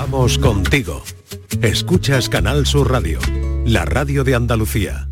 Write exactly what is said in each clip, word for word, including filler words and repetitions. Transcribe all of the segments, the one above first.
Vamos contigo. Escuchas Canal Sur Radio, la radio de Andalucía.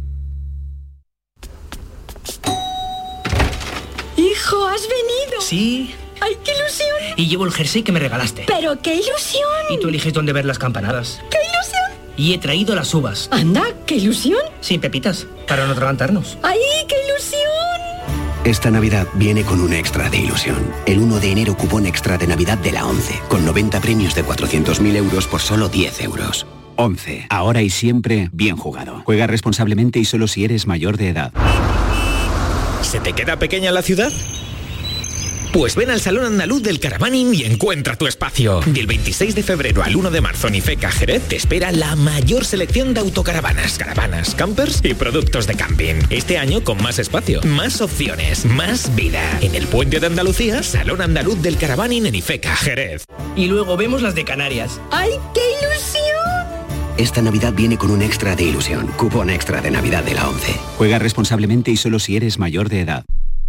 Hijo, ¿has venido? Sí. ¡Ay, qué ilusión! Y llevo el jersey que me regalaste. ¡Pero qué ilusión! Y tú eliges dónde ver las campanadas. ¡Qué ilusión! Y he traído las uvas. Anda, qué ilusión. Sin pepitas, para no atragantarnos. ¡Ay, qué ilusión! Esta Navidad viene con un extra de ilusión. El uno de enero cupón extra de Navidad de la ONCE, con noventa premios de cuatrocientos mil euros por solo diez euros. ONCE, ahora y siempre bien jugado. Juega responsablemente y solo si eres mayor de edad. ¿Se te queda pequeña la ciudad? Pues ven al Salón Andaluz del Caravaning y encuentra tu espacio. Del veintiséis de febrero al uno de marzo en Ifeca, Jerez, te espera la mayor selección de autocaravanas, caravanas, campers y productos de camping. Este año con más espacio, más opciones, más vida. En el Puente de Andalucía, Salón Andaluz del Caravaning en Ifeca, Jerez. Y luego vemos las de Canarias. ¡Ay, qué ilusión! Esta Navidad viene con un extra de ilusión. Cupón extra de Navidad de la ONCE. Juega responsablemente y solo si eres mayor de edad.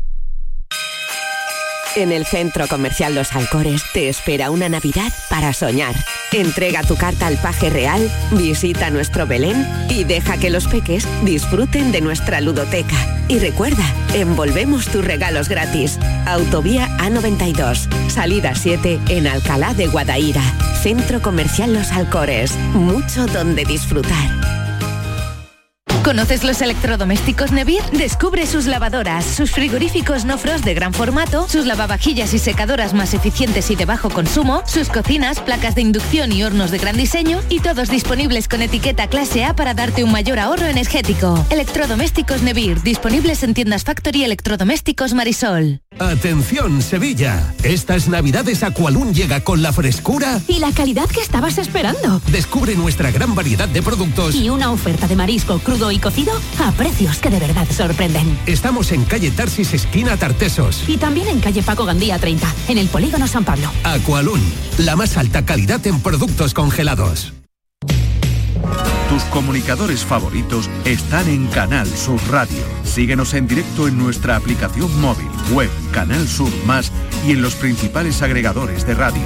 En el Centro Comercial Los Alcores te espera una Navidad para soñar. Entrega tu carta al Paje Real, visita nuestro Belén y deja que los peques disfruten de nuestra ludoteca. Y recuerda, envolvemos tus regalos gratis. Autovía A noventa y dos, salida siete en Alcalá de Guadaíra. Centro Comercial Los Alcores, mucho donde disfrutar. ¿Conoces los electrodomésticos Nevir? Descubre sus lavadoras, sus frigoríficos no frost de gran formato, sus lavavajillas y secadoras más eficientes y de bajo consumo, sus cocinas, placas de inducción y hornos de gran diseño, y todos disponibles con etiqueta clase A para darte un mayor ahorro energético. Electrodomésticos Nevir, disponibles en tiendas Factory Electrodomésticos Marisol. Atención Sevilla, estas navidades Aqualun llega con la frescura y la calidad que estabas esperando. Descubre nuestra gran variedad de productos y una oferta de marisco crudo y cocido a precios que de verdad sorprenden. Estamos en calle Tarsis, esquina Tartesos. Y también en calle Paco Gandía treinta, en el Polígono San Pablo. Aqualun, la más alta calidad en productos congelados. Tus comunicadores favoritos están en Canal Sur Radio. Síguenos en directo en nuestra aplicación móvil, web, Canal Sur Más y en los principales agregadores de radio.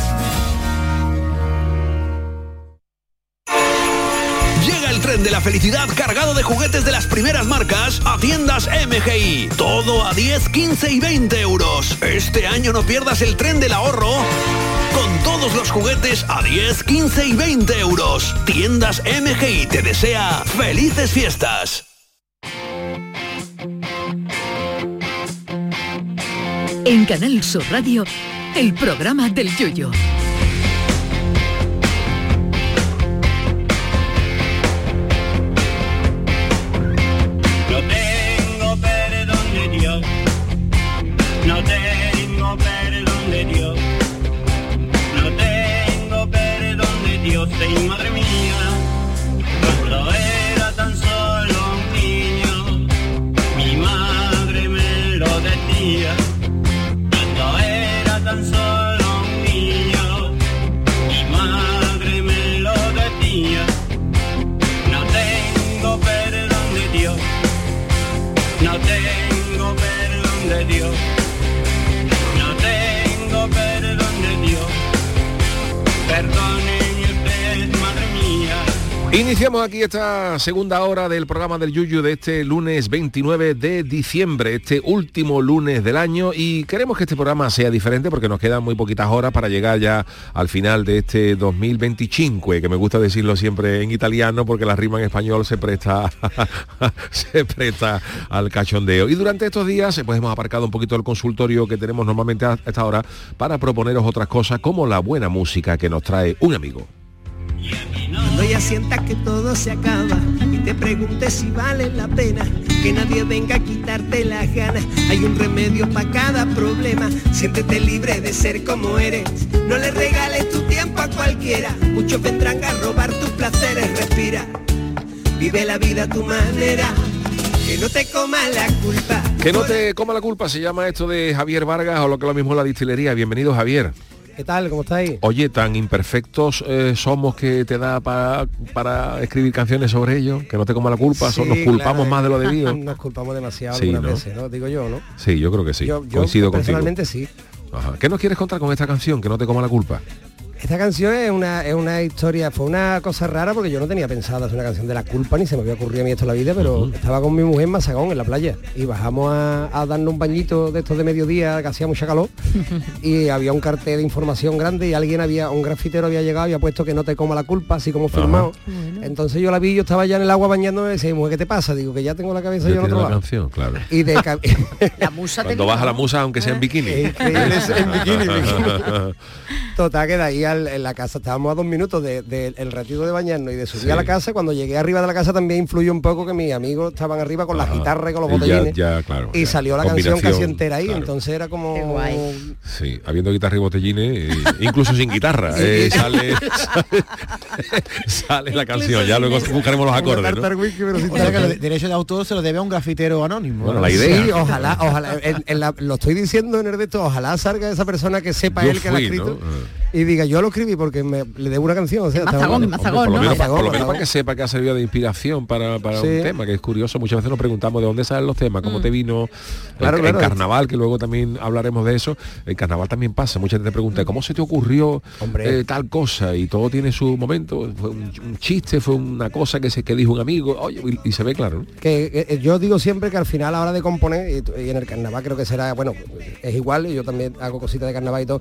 Llega el tren de la felicidad cargado de juguetes de las primeras marcas a tiendas M G I. Todo a diez, quince y veinte euros. Este año no pierdas el tren del ahorro con todos los juguetes a diez, quince y veinte euros. Tiendas M G I te desea felices fiestas. En Canal Sur Radio, el programa del Yoyo. No tengo perdón de Dios, no tengo perdón de Dios, no tengo perdón de Dios, y madre mía, cuando era tan solo un niño, mi madre me lo decía, cuando era tan solo un niño, mi madre me lo decía, no tengo perdón de Dios. No tengo perdón de Dios, no tengo perdón de Dios, perdóneme usted, madre mía. Iniciamos aquí esta segunda hora del programa del Yuyu de este lunes veintinueve de diciembre, este último lunes del año, y queremos que este programa sea diferente porque nos quedan muy poquitas horas para llegar ya al final de este dos mil veinticinco, que me gusta decirlo siempre en italiano porque la rima en español se presta se presta al cachondeo. Y durante estos días pues hemos aparcado un poquito el consultorio que tenemos normalmente a esta hora para proponeros otras cosas como la buena música que nos trae un amigo. Cuando ya sientas que todo se acaba y te preguntes si vale la pena, que nadie venga a quitarte las ganas, hay un remedio para cada problema. Siéntete libre de ser como eres, no le regales tu tiempo a cualquiera. Muchos vendrán a robar tus placeres, respira, vive la vida a tu manera, que no te coma la culpa. Que no te coma la culpa, se llama esto de Javier Vargas, o lo que es lo mismo la distillería. Bienvenido, Javier. ¿Qué tal? ¿Cómo estáis? Oye, tan imperfectos eh, somos que te da para, para escribir canciones sobre ello, que no te coma la culpa, sí, nos culpamos claro, más de lo debido. Nos culpamos demasiado sí, algunas ¿no? veces, ¿no? Digo yo, ¿no? Sí, yo creo que sí. Yo, yo coincido personalmente contigo. sí. Ajá. ¿Qué nos quieres contar con esta canción, que no te coma la culpa? Esta canción es una, es una historia, fue una cosa rara porque yo no tenía pensado hacer una canción de la culpa, ni se me había ocurrido a mí esto en la vida, pero uh-huh. estaba con mi mujer en Mazagón, en la playa, y bajamos a, a darnos un bañito de estos de mediodía, que hacía mucha calor, y había un cartel de información grande y alguien había, un grafitero había llegado y había puesto que no te coma la culpa, así como firmado. Uh-huh. Entonces yo la vi, yo estaba ya en el agua bañándome y decía, mujer, ¿qué te pasa? Digo, que ya tengo la cabeza yo en otro lado. Canción, claro. Y de ca- la musa Cuando vas a la musa, aunque sea en bikini. en bikini, en bikini. Total, que de ahí al, en la casa estábamos a dos minutos del de, de, ratito de bañarnos y de subir sí. a la casa. Cuando llegué arriba de la casa también influyó un poco que mis amigos estaban arriba con las guitarras y con los botellines. Ya, ya, claro, y ya. salió la canción casi entera ahí, claro. Entonces era como... Qué guay. Sí, habiendo guitarra y botellines, eh, incluso sin guitarra, eh, sale, sale, sale la canción, ya luego buscaremos los acordes, ¿no? Whisky, pero sin o sea que el derecho de autor se lo debe a un grafitero anónimo. Bueno, la idea. Sí, ojalá, ojalá, en, en la, lo estoy diciendo en el de esto, ojalá salga esa persona que sepa yo él que fui, la ha escrito. ¿no? Y diga, yo lo escribí porque me, le debo una canción. O sea, Mazagón, está Mazagón, por lo menos, ¿no? por lo menos para que sepa que ha servido de inspiración para, para sí. un tema, que es curioso. Muchas veces nos preguntamos de dónde salen los temas, cómo mm. te vino claro, el, claro, el carnaval, que luego también hablaremos de eso. El carnaval también pasa, mucha gente te pregunta, ¿cómo se te ocurrió eh, tal cosa? Y todo tiene su momento, fue un, un chiste, fue una cosa que se que dijo un amigo, oye, y, y se ve claro, ¿no? Que eh, yo digo siempre que al final a la hora de componer, y, y en el carnaval creo que será, bueno, es igual, yo también hago cositas de carnaval y todo,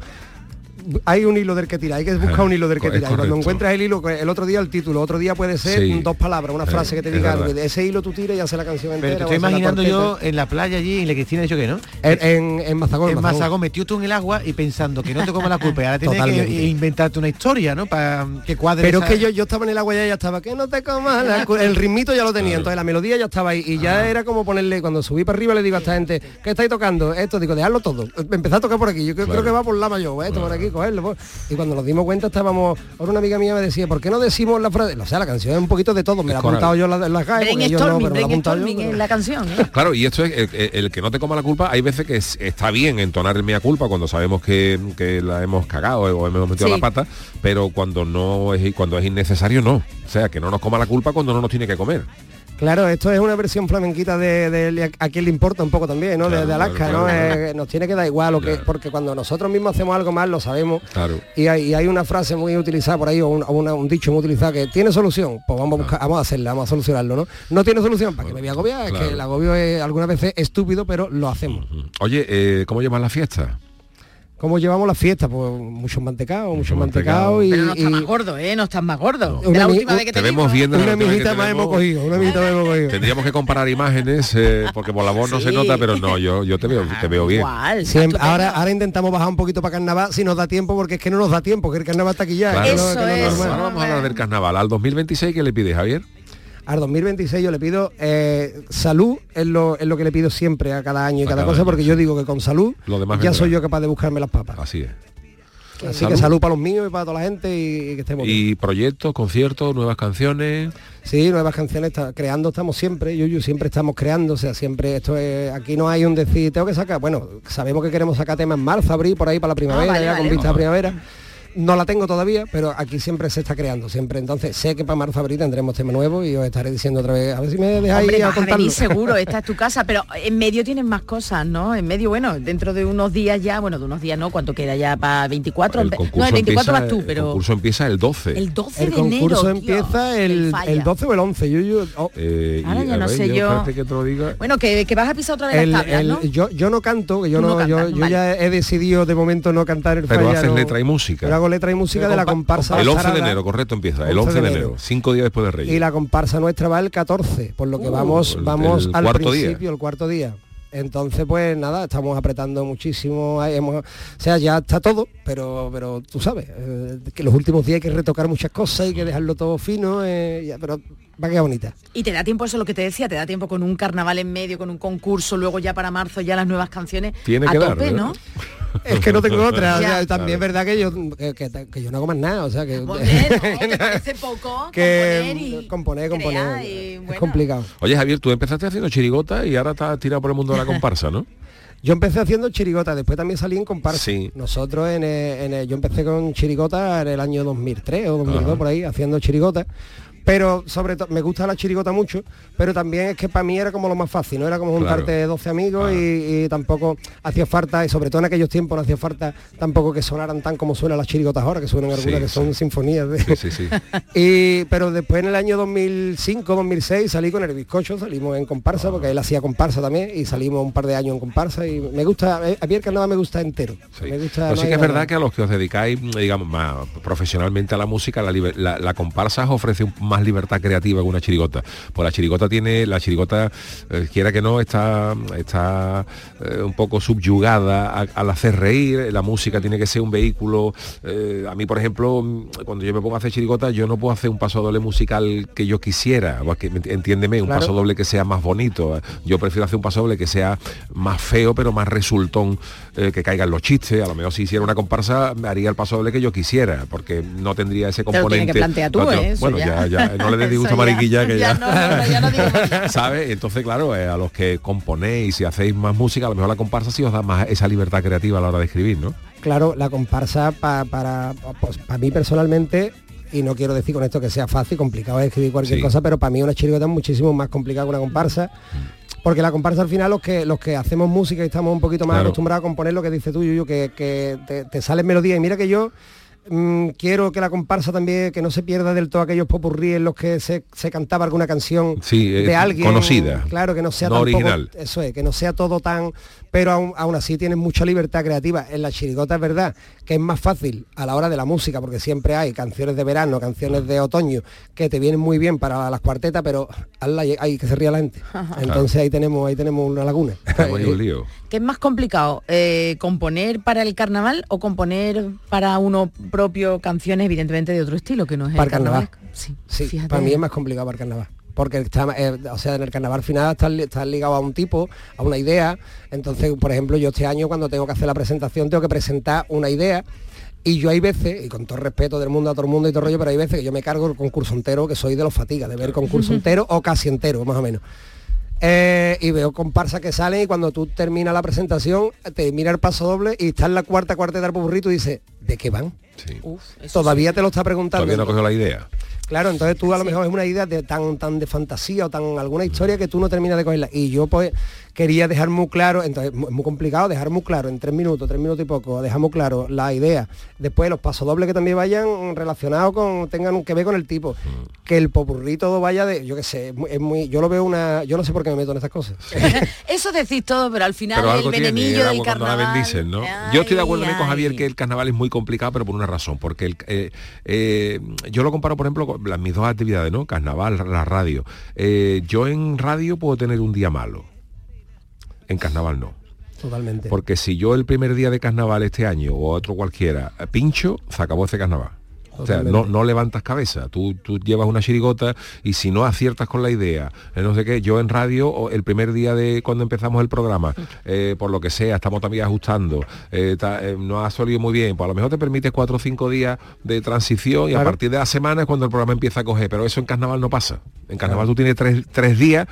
hay un hilo del que tirar, hay que buscar un hilo del que tirar. Cuando encuentras el hilo, el otro día el título, otro día puede ser sí. dos palabras, una frase que te diga algo, y de ese hilo tú tiras y haces la canción entera. Pero te estoy imaginando yo en la playa allí, en la Cristina, dicho que no. En, en, en Mazagón. En Mazagón, metido tú en el agua y pensando que no te come la culpa. Y ahora tienes Totalmente. que inventarte una historia, ¿no? Para que cuadre. Pero esa... es que yo, yo estaba en el agua y ya, ya estaba, que no te comas la culpa. El ritmito ya lo tenía, claro. Entonces la melodía ya estaba ahí. Y ya ah. era como ponerle, cuando subí para arriba le digo a esta gente, ¿qué estáis tocando? Esto, digo, dejadlo todo. Empecé a tocar por aquí. Yo creo, claro. creo que va por la mayor, esto claro. por aquí, cogerlo. Por... Y cuando nos dimos cuenta estábamos, ahora una amiga mía me decía, ¿por qué no decimos la frase? O sea, la canción es un poquito de todo, me la he apuntado yo en la, la calle, porque ellos no, pero me la he apuntado yo. En la canción, ¿eh? Claro, y esto es, el, el que no te coma la culpa, hay veces que es, está bien entonar el mea culpa cuando sabemos que, que la hemos cagado o hemos metido sí. la pata, pero cuando no es cuando es innecesario, no. O sea, que no nos coma la culpa cuando no nos tiene que comer. Claro, esto es una versión flamenquita de, de, de a quien le importa un poco también, ¿no? Claro, de, de Alaska, claro, ¿no? Claro. Eh, nos tiene que dar igual, lo que, porque cuando nosotros mismos hacemos algo mal lo sabemos. Claro. Y hay, y hay una frase muy utilizada por ahí, o un, o una, un dicho muy utilizado que tiene solución, pues vamos a buscar, vamos a hacerla, vamos a solucionarlo, ¿no? No tiene solución, ¿para bueno, que me voy a agobiar? Claro. Es que el agobio es algunas veces estúpido, pero lo hacemos. Uh-huh. Oye, eh, ¿cómo llevas la fiesta? ¿Cómo llevamos la fiesta? Pues muchos mantecados, muchos mantecados y... Pero no estás y... más gordo, ¿eh? No estás más gordo. No. De la mi, última vez que te, te vemos viendo una mijita más hemos cogido, una mijita más hemos cogido. Tendríamos que comparar imágenes, eh, porque por la voz no sí. se nota, pero no, yo yo te veo te veo bien. Igual, Siempre, ahora, ahora intentamos bajar un poquito para carnaval si nos da tiempo, porque es que no nos da tiempo, que el carnaval está aquí ya. Claro. Eso no, es. No, ahora vamos a hablar del carnaval. Al dos mil veintiséis, ¿qué le pides, Javier? Al dos mil veintiséis yo le pido eh, salud, es lo, es lo que le pido siempre a cada año y a cada, cada cosa, año, porque sí. yo digo que con salud lo demás ya soy yo capaz de buscarme las papas. Así es. Así salud. Que salud para los míos y para toda la gente y, y que estemos y bien. Proyectos, conciertos, nuevas canciones. Sí, nuevas canciones, está, creando estamos siempre, Yuyu, siempre estamos creando, o sea, siempre esto es, aquí no hay un decir, tengo que sacar, bueno, sabemos que queremos sacar temas en marzo, abril, por ahí para la primavera, ah, vale, ya vale, con vista a primavera. No la tengo todavía, pero aquí siempre se está creando, siempre. Entonces sé que para marzo abril tendremos tema nuevo y os estaré diciendo otra vez, a ver si me dejáis Hombre, a vas contarlo. A venir seguro, esta es tu casa, pero en medio tienes más cosas, ¿no? En medio, bueno, dentro de unos días ya, bueno, de unos días no, ¿cuánto queda ya para veinticuatro? El no, el veinticuatro empieza, vas tú, pero... El concurso empieza el doce. El doce el de enero, El concurso empieza Dios, el, el doce o el once, Yuyu. Oh. Eh, Ahora y, ya no ver, sé yo... Que te lo diga. Bueno, que, que vas a pisar otra vez el, las tablas, el, ¿no? Yo, yo no canto, que yo no, no, cantas, yo, yo vale. ya he decidido de momento no cantar el Pero falla, haces no, letra y música. Pero hago letra y música de la comparsa. El once de enero, correcto, empieza. El once de enero, cinco días después de Reyes. Y la comparsa nuestra va el catorce, por lo que uh, vamos, el, vamos el al principio, día. el cuarto día. Entonces, pues nada, estamos apretando muchísimo, hemos, o sea, ya está todo, pero pero tú sabes, eh, que los últimos días hay que retocar muchas cosas, hay que dejarlo todo fino, eh, ya, pero va a quedar bonita. Y te da tiempo, eso es lo que te decía, te da tiempo con un carnaval en medio, con un concurso, luego ya para marzo ya las nuevas canciones. Tiene a que tope, dar, ¿no? Es que no tengo otra, o sea, también claro. es verdad que yo que, que, que yo no hago más nada, o sea que bueno, ¿te parece poco? que componer y componer, componer y, es bueno. complicado. Oye, Javier, tú empezaste haciendo chirigota y ahora estás tirado por el mundo de la comparsa, ¿no? Yo empecé haciendo chirigota, después también salí en comparsa. Sí. Nosotros en, el, en el, yo empecé con chirigota en el año dos mil tres o dos mil dos, ajá, por ahí, haciendo chirigota. Pero sobre todo, me gusta la chirigota mucho, pero también es que para mí era como lo más fácil, ¿no? Era como juntarte claro. doce amigos y, y tampoco hacía falta, y sobre todo en aquellos tiempos no hacía falta tampoco que sonaran tan como suenan las chirigotas ahora, que suenan algunas sí, que son sí. sinfonías. De... Sí, sí, sí. y, pero después en el año dos mil cinco, dos mil seis salí con el bizcocho, salimos en comparsa, ah. porque él hacía comparsa también, y salimos un par de años en comparsa, y me gusta, a mí el carnaval me gusta entero. Sí, me gusta, pero no sí que es nada. verdad que a los que os dedicáis, digamos, más profesionalmente a la música, la, la, la comparsa os ofrece un, más libertad creativa que una chirigota. Pues la chirigota tiene, la chirigota, eh, quiera que no, está, está eh, un poco subyugada a, al hacer reír. La música tiene que ser un vehículo. Eh, a mí, por ejemplo, cuando yo me pongo a hacer chirigota, yo no puedo hacer un paso doble musical que yo quisiera. Que, entiéndeme, un claro. paso doble que sea más bonito. Yo prefiero hacer un paso doble que sea más feo, pero más resultón, eh, que caigan los chistes. A lo mejor si hiciera una comparsa, me haría el paso doble que yo quisiera, porque no tendría ese componente. Te lo tienes que plantear tú, no, ¿eh? Bueno, ya, ya, no le des disgusto a Mariquilla, que ya, ya, no, no, ya no digo ¿sabes? Entonces, claro, eh, a los que componéis y hacéis más música, a lo mejor la comparsa sí os da más esa libertad creativa a la hora de escribir, ¿no? Claro, la comparsa pa, para, pues, para mí personalmente, y no quiero decir con esto que sea fácil, complicado es escribir cualquier sí. cosa, pero para mí una chirigota es muchísimo más complicada que una comparsa. Porque la comparsa al final, los que los que hacemos música y estamos un poquito más claro. acostumbrados a componer lo que dices tú, Yuyu, que, que te, te salen melodías. Y mira que yo mmm, quiero que la comparsa también, que no se pierda del todo aquellos popurrí en los que se, se cantaba alguna canción sí, de eh, alguien conocida. Claro, que no sea no tan original. Poco, eso es, que no sea todo tan... Pero aún, aún así tienes mucha libertad creativa. En la chirigota es verdad que es más fácil a la hora de la música, porque siempre hay canciones de verano, canciones de otoño, que te vienen muy bien para las cuartetas, pero hay que se ría la gente. Ajá. Entonces claro. ahí tenemos ahí tenemos una laguna. ¿Qué es más complicado? Eh, ¿Componer para el carnaval o componer para uno propio canciones, evidentemente de otro estilo, que no es el para carnaval? carnaval? Sí, sí para mí es más complicado para el carnaval. Porque está, eh, o sea, en el carnaval final está, está ligado a un tipo, a una idea. Entonces, por ejemplo, yo este año cuando tengo que hacer la presentación tengo que presentar una idea, y yo hay veces, y con todo el respeto del mundo a todo el mundo y todo el rollo, pero hay veces que yo me cargo el concurso entero, que soy de los fatigas, de ver el concurso entero o casi entero, más o menos. Eh, y veo comparsas que salen, y cuando tú terminas la presentación te mira el paso doble y está en la cuarta cuarteta del popurrito y dice, ¿de qué van? Sí. Uf, todavía sí. te lo está preguntando. Todavía no cogió la idea. Claro, entonces tú a lo mejor es una idea de tan tan de fantasía o tan alguna historia que tú no terminas de cogerla. Y yo pues quería dejar muy claro, entonces es muy complicado dejar muy claro en tres minutos, tres minutos y poco, dejar muy claro la idea. Después los pasodobles que también vayan relacionados con, tengan que ver con el tipo. Que el popurrí todo vaya de, yo qué sé, es muy, es muy, yo lo veo una, yo no sé por qué me meto en estas cosas. Eso decís todo, pero al final pero el venenillo del carnaval. La bendicen, ¿no? Ay, yo estoy de acuerdo con Javier que el carnaval es muy complicado, pero por una razón, porque el, eh, eh, yo lo comparo, por ejemplo, con las, mis dos actividades, ¿no? Carnaval, la radio. Eh, yo en radio puedo tener un día malo. En carnaval no. Totalmente. Porque si yo el primer día de carnaval este año o otro cualquiera pincho, se acabó ese carnaval. Totalmente. O sea, no, no levantas cabeza, tú, tú llevas una chirigota y si no aciertas con la idea, no sé qué, yo en radio, el primer día de cuando empezamos el programa, eh, por lo que sea, estamos también ajustando, eh, ta, eh, no ha salido muy bien, pues a lo mejor te permite cuatro o cinco días de transición y claro. a partir de la semana es cuando el programa empieza a coger, pero eso en carnaval no pasa. En carnaval claro. tú tienes tres, tres días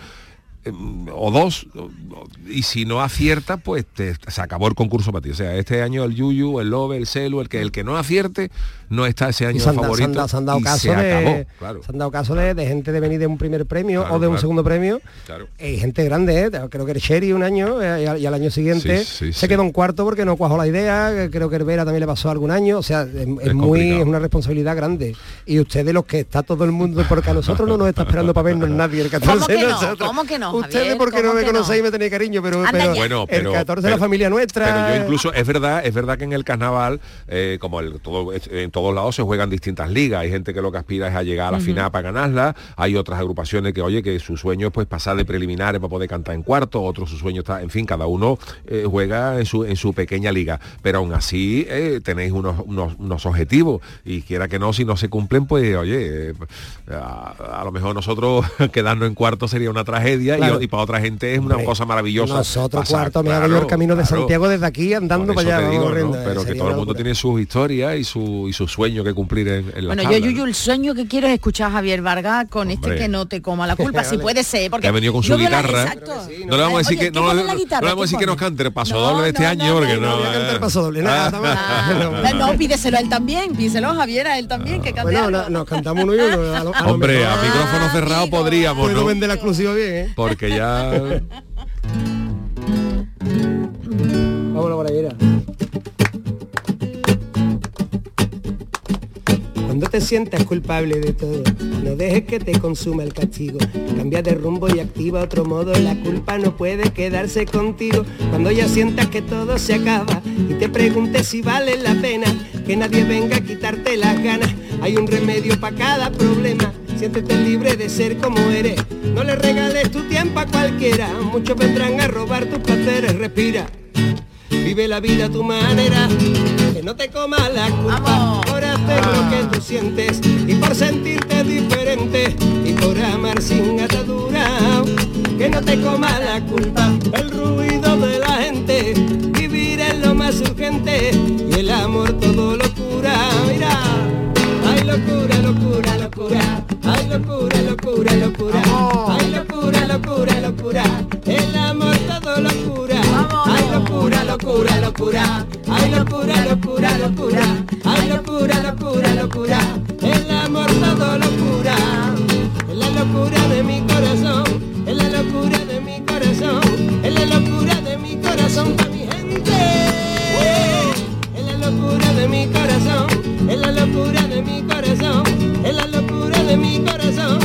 o dos, y si no acierta, pues te, se acabó el concurso para ti. O sea, este año el Yuyu, el Lobe, el Celu, el que el que no acierte, no está ese año de favorito. Se han, se han dado y caso se de, acabó, claro. Se han dado caso de, de gente de venir de un primer premio claro, o de un claro. segundo premio. Claro. Y gente grande, ¿eh? Creo que el Sherry un año eh, y, al, y al año siguiente sí, sí, se sí. quedó un cuarto porque no cuajó la idea. Creo que Hervera también le pasó algún año. O sea, es, es, es muy es una responsabilidad grande. Y ustedes los que está todo el mundo, porque a nosotros no nos está esperando para vernos nadie el catorce. ¿Cómo que no? Nosotros. ¿Cómo que no, Ustedes Javier? porque no me conocéis no? y me tenéis cariño, pero, pero, bueno, pero el catorce pero, de la familia nuestra. Pero yo incluso, es verdad, es verdad que en el carnaval, eh, como el, todo, en todos lados se juegan distintas ligas. Hay gente que lo que aspira es a llegar a la uh-huh. final para ganarla. Hay otras agrupaciones que, oye, que su sueño es pues pasar de preliminares para poder cantar en cuarto, otro su sueño está, en fin, cada uno eh, juega en su, en su pequeña liga. Pero aún así eh, tenéis unos, unos, unos objetivos y quiera que no, si no se cumplen, pues oye, eh, a, a lo mejor nosotros quedarnos en cuarto sería una tragedia. Claro. y, y para otra gente es una Hombre, cosa maravillosa. Nosotros pasar, cuarto me claro, hago yo el camino de claro. Santiago desde aquí andando Por eso para allá. te digo, vamos ¿no? corriendo, Pero eh, que sería todo el una mundo locura. tiene sus historias y su y su sueño que cumplir en, en la Bueno, tabla, yo, ¿no? Yuyu, el sueño que quiero es escuchar a Javier Vargas con Hombre. este que no te coma la culpa, si puede ser. Porque Que ha venido con su yo veo la- guitarra. exacto. No le vamos a decir Oye, que ¿qué no, pone le- la no guitarra? le vamos a decir ¿Qué que nos pone? cante el paso No, doble de este no, año no, porque no, no. no voy a cantar eh. paso doble, nada, Ah, no, pídeselo a él también, pídeselo a Javier, a él también, que cante Bueno, algo. no- nos cantamos uno y uno. A lo- a lo Hombre, mejor a micrófono cerrado podríamos, puedo ¿no? vender la exclusiva bien, ¿eh? Porque ya Vámonos para allá. Cuando te sientas culpable de todo, no dejes que te consuma el castigo. Cambia de rumbo y activa otro modo, la culpa no puede quedarse contigo. Cuando ya sientas que todo se acaba y te preguntes si vale la pena, que nadie venga a quitarte las ganas, hay un remedio para cada problema. Siéntete libre de ser como eres, no le regales tu tiempo a cualquiera, muchos vendrán a robar tus placeres, respira. Vive la vida a tu manera, que no te coma la culpa por hacer lo que tú sientes y por sentirte diferente y por amar sin atadura. Que no te coma la culpa el ruido de la gente, vivir es lo más urgente y el amor todo lo cura. Mira, ay locura, locura, locura, ay locura, locura, locura, ay locura, locura, locura, el amor todo lo cura. Ay locura, locura, locura, ay locura, locura, locura, ay locura, locura, locura, el amor todo locura. Es la locura de mi corazón, es la locura de mi corazón, es la locura de mi corazón para mi gente. Es la locura de mi corazón, es la locura de mi corazón, es la locura de mi corazón.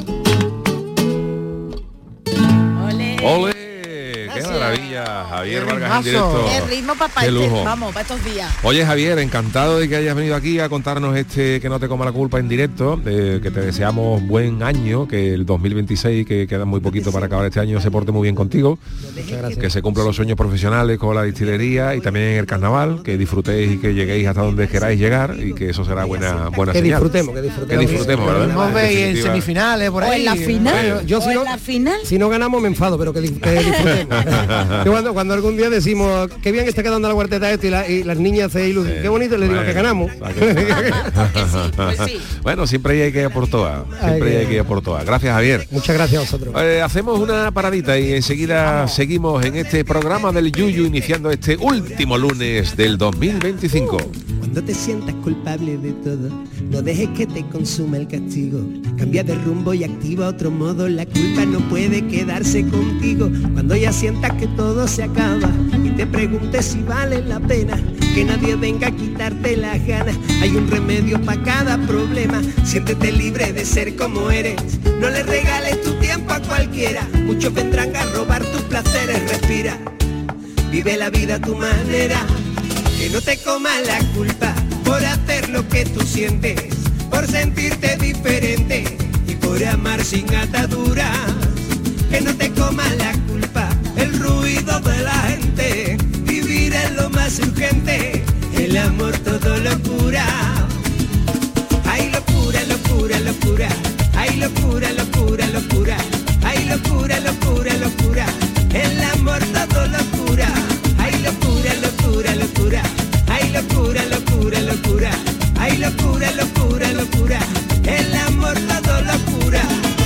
¡Ole! ¡Qué maravilla! Javier Vargas en directo. Qué ritmo, papá, Qué este, lujo. vamos, para estos días. Oye Javier, encantado de que hayas venido aquí a contarnos este Que no te coma la culpa en directo, eh, que te deseamos buen año, que el dos mil veintiséis, que queda muy poquito para acabar este año, se porte muy bien contigo, que se cumplan los sueños profesionales con la destilería y también el carnaval, que disfrutéis y que lleguéis hasta donde queráis llegar y que eso será buena buena Que señal. disfrutemos, que disfrutemos. Que disfrutemos, ¿verdad? Podemos ver en definitiva. semifinales por O ahí. en la final, Bueno, yo o si en no- la final. Si no ganamos me enfado, pero que, di- que disfrutemos. Yo cuando, cuando algún día decimos qué bien está quedando la cuarteta esto y, la- y las niñas se ilusionan, qué bonito, les digo bueno, que ganamos. pues sí. Bueno, siempre hay que ir por todas, siempre Ay, hay que ir por todas. Gracias Javier. Muchas gracias a vosotros. Eh, hacemos una paradita y enseguida seguimos en este programa del Yuyu, iniciando este último lunes del dos mil veinticinco. Cuando te sientas culpable de todo, no dejes que te consuma el castigo. Cambia de rumbo y activa otro modo, la culpa no puede quedarse contigo. Cuando ya sientas que todo se acaba y te preguntes si vale la pena, que nadie venga a quitarte las ganas, hay un remedio para cada problema. Siéntete libre de ser como eres, no le regales tu tiempo a cualquiera, muchos vendrán a robar tus placeres, respira. Vive la vida a tu manera, que no te coma la culpa por hacer lo que tú sientes, por sentirte diferente y por amar sin ataduras. Que no te coma la culpa el ruido de la gente, vivir es lo más urgente, el amor todo lo cura. Ay locura, locura, locura, ay locura, locura, locura, ay locura, locura, locura, el amor todo lo cura. Ay locura, locura, locura, ay locura, locura, locura, ay locura, locura, locura, el amor todo lo cura.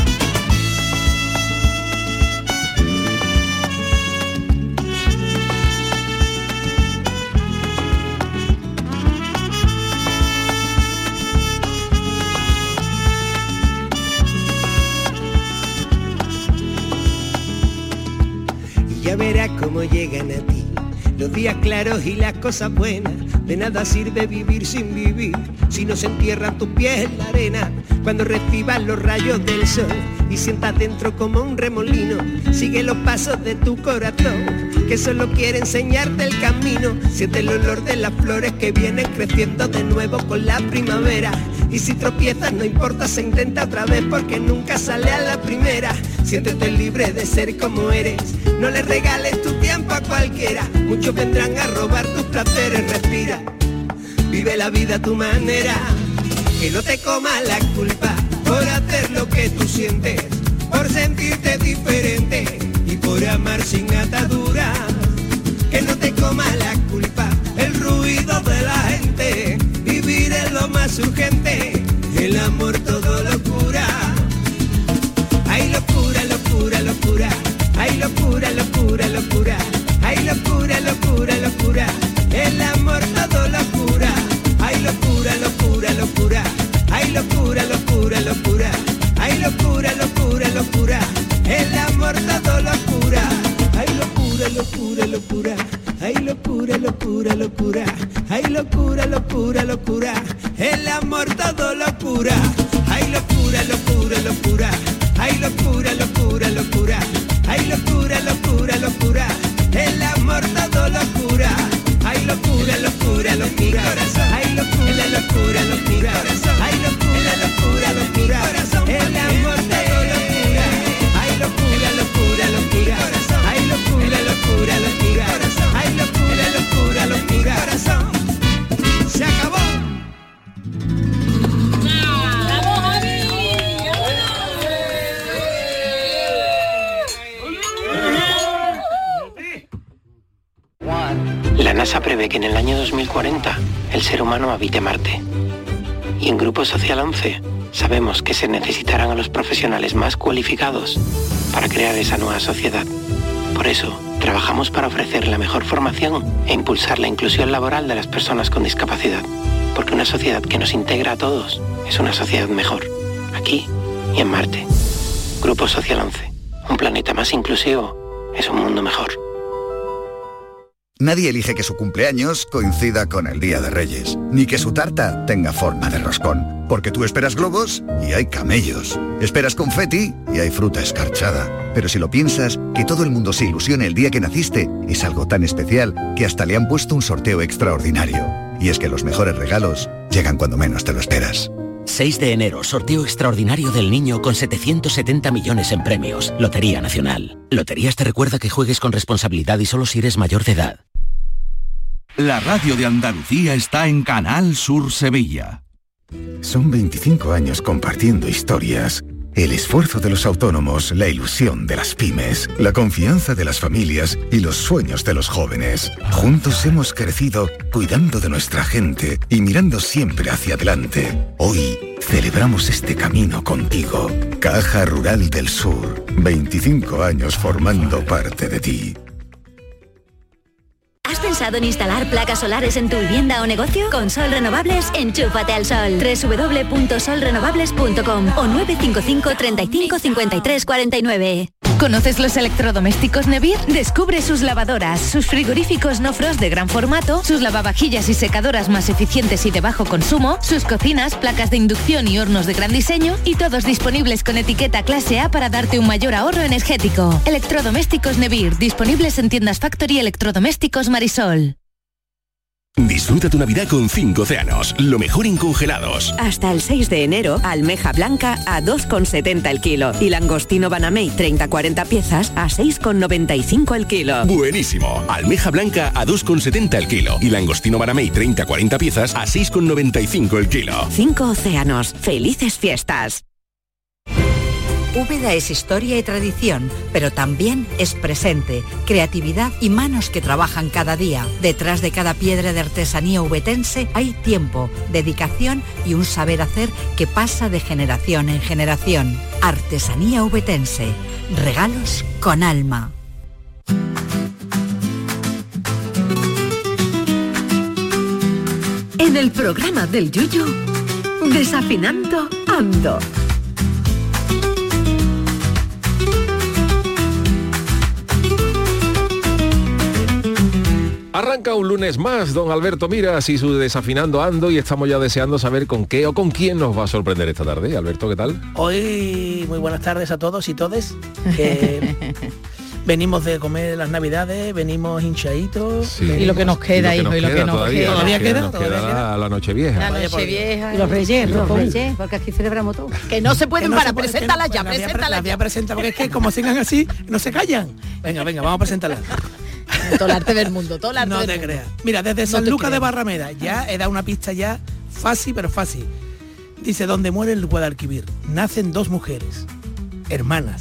Y ya verás cómo llegan a ti los días claros y las cosas buenas. De nada sirve vivir sin vivir si no se entierran tus pies en la arena. Cuando recibas los rayos del sol y sientas dentro como un remolino, sigue los pasos de tu corazón, que solo quiere enseñarte el camino. Siente el olor de las flores que vienen creciendo de nuevo con la primavera. Y si tropiezas no importa, se intenta otra vez porque nunca sale a la primera. Siéntete libre de ser como eres, no le regales tu tiempo a cualquiera, muchos vendrán a robar tus placeres, respira. Vive la vida a tu manera, que no te coma la culpa por hacer lo que tú sientes, por sentir sentirte diferente y por amar sin atadura. Que no te coma la culpa, el ruido de la gente, vivir es lo más urgente, el amor todo lo cura. Ay, locura, locura, locura, ay, locura, locura, locura, ay, locura, locura, locura, el amor todo lo cura. Ay, locura, locura, locura, ay, locura, locura, locura, ay, locura, locura, locura, el amor todo lo cura. Ay, locura, locura, locura, ay, locura, locura, locura, ay, locura, locura, locura, el amor todo lo cura. Ay, locura, locura, locura, ay, locura, locura, locura, ay, locura, locura, locura, el amor todo lo cura. Ay, locura, locura, locura, ay, locura, locura, locura, ay, locura, locura, locura, el amor todo lo cura. Ay, locura, locura, locura, ay, locura, locura, locura, ay, locura, locura, locura, se acabó. La NASA prevé que en el año dos mil cuarenta el ser humano habite Marte. Y en Grupo Social once sabemos que se necesitarán a los profesionales más cualificados para crear esa nueva sociedad. Por eso, trabajamos para ofrecer la mejor formación e impulsar la inclusión laboral de las personas con discapacidad. Porque una sociedad que nos integra a todos es una sociedad mejor, aquí y en Marte. Grupo Social once. Un planeta más inclusivo es un mundo mejor. Nadie elige que su cumpleaños coincida con el Día de Reyes, ni que su tarta tenga forma de roscón. Porque tú esperas globos y hay camellos. Esperas confeti y hay fruta escarchada. Pero si lo piensas, que todo el mundo se ilusione el día que naciste es algo tan especial que hasta le han puesto un sorteo extraordinario. Y es que los mejores regalos llegan cuando menos te lo esperas. seis de enero, sorteo extraordinario del niño con setecientos setenta millones en premios. Lotería Nacional. Loterías te recuerda que juegues con responsabilidad y solo si eres mayor de edad. La radio de Andalucía está en Canal Sur Sevilla. Son veinticinco años compartiendo historias. El esfuerzo de los autónomos, la ilusión de las pymes, la confianza de las familias y los sueños de los jóvenes. Juntos hemos crecido cuidando de nuestra gente y mirando siempre hacia adelante. Hoy celebramos este camino contigo. Caja Rural del Sur. veinticinco años formando parte de ti. ¿Has pensado en instalar placas solares en tu vivienda o negocio? Con Sol Renovables, enchúfate al sol. doble u doble u doble u punto sol renovables punto com o nueve cinco cinco, treinta y cinco, cincuenta y tres, cuarenta y nueve. ¿Conoces los electrodomésticos Nevir? Descubre sus lavadoras, sus frigoríficos no frost de gran formato, sus lavavajillas y secadoras más eficientes y de bajo consumo, sus cocinas, placas de inducción y hornos de gran diseño, y todos disponibles con etiqueta clase A para darte un mayor ahorro energético. Electrodomésticos Nevir, disponibles en tiendas Factory Electrodomésticos Marisol. Disfruta tu Navidad con cinco océanos, lo mejor en congelados. Hasta el seis de enero, almeja blanca a dos con setenta el kilo y langostino Banamey treinta a cuarenta piezas a seis con noventa y cinco el kilo. Buenísimo. Almeja blanca a dos con setenta el kilo y langostino Banamey treinta a cuarenta piezas a seis con noventa y cinco el kilo. Cinco océanos. Felices fiestas. Úbeda es historia y tradición, pero también es presente, creatividad y manos que trabajan cada día. Detrás de cada piedra de artesanía ubetense hay tiempo, dedicación y un saber hacer que pasa de generación en generación. Artesanía ubetense. Regalos con alma. En el programa del Yuyu, Desafinando Ando. Arranca un lunes más, don Alberto Miras y su Desafinando Ando, y estamos ya deseando saber con qué o con quién nos va a sorprender esta tarde. Alberto, ¿qué tal? Hoy muy buenas tardes a todos y todes. Que venimos de comer las navidades, venimos hinchaditos. Sí. Y lo que nos queda, hijo, y lo que nos todavía, queda. ¿Todavía queda? Nos queda la, la Nochevieja. La Nochevieja. Y los reyes, los reyes, porque aquí celebramos todo. Que no se pueden no para, se puede, preséntalas no, ya, la voy a- preséntalas La voy ya. a presentar, porque es que como sigan así, no se callan. Venga, venga, vamos a presentarlas. Todo el arte del mundo, todo el arte No del te mundo. creas. Mira, desde No San te Lucas de creas. Barrameda, ya he dado una pista ya fácil, pero Dice, donde muere el Guadalquivir, nacen dos mujeres, hermanas,